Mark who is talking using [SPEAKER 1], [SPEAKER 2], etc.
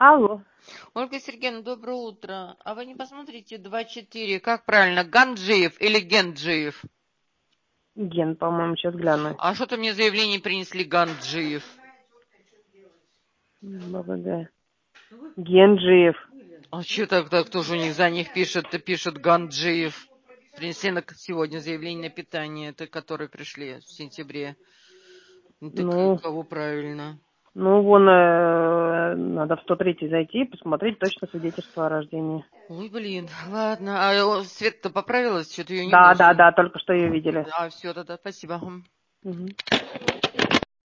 [SPEAKER 1] Алло.
[SPEAKER 2] Ольга Сергеевна, доброе утро. А вы не посмотрите 2-4, как правильно, Ганджиев или Генджиев?
[SPEAKER 1] Ген, по-моему, сейчас гляну.
[SPEAKER 2] А что-то мне заявление принесли Ганджиев.
[SPEAKER 1] БВГ. Генджиев.
[SPEAKER 2] А что так тоже у них за них пишет Ганджиев. Принесли сегодня заявление на питание, это которые пришли в сентябре. Ну, так
[SPEAKER 1] Ну,
[SPEAKER 2] кого правильно?
[SPEAKER 1] вон, надо в 103 зайти и посмотреть точно свидетельство о рождении.
[SPEAKER 2] Ой, блин, ладно. А Света-то поправилась? Что-то ее не было.
[SPEAKER 1] Да, только что ее видели.
[SPEAKER 2] А, все, тогда спасибо.
[SPEAKER 1] Мгм.